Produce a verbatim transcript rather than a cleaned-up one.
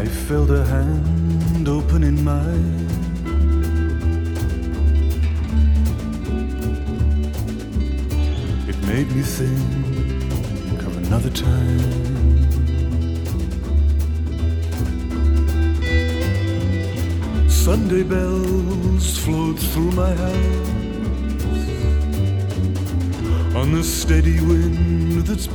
I felt a hand open in mine. It made me think of another time. Sunday bells flowed through my house on the steady wind that's